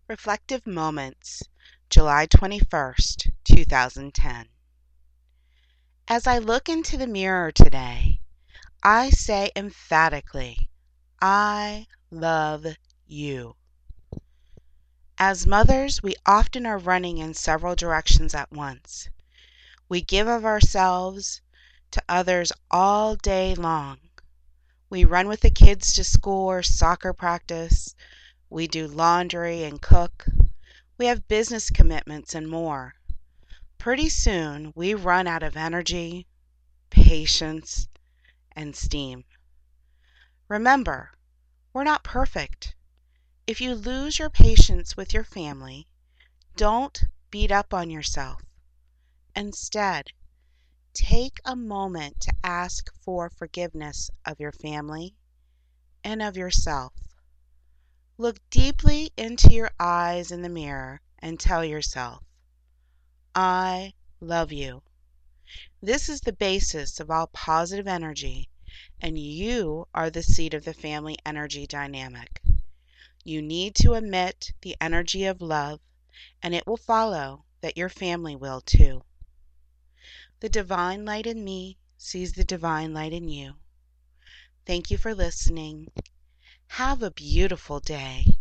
Reflective Moments, July 21st, 2010. As I look into the mirror today, I say emphatically, I love you. As mothers, we often are running in several directions at once. We give of ourselves to others all day long. We run with the kids to school or soccer practice. We do laundry and cook. We have business commitments and more. Pretty soon, we run out of energy, patience, and steam. Remember, we're not perfect. If you lose your patience with your family, don't beat up on yourself. Instead, take a moment to ask for forgiveness of your family and of yourself. Look deeply into your eyes in the mirror and tell yourself, I love you. This is the basis of all positive energy, and you are the seed of the family energy dynamic. You need to emit the energy of love, and it will follow that your family will too. The divine light in me sees the divine light in you. Thank you for listening. Have a beautiful day.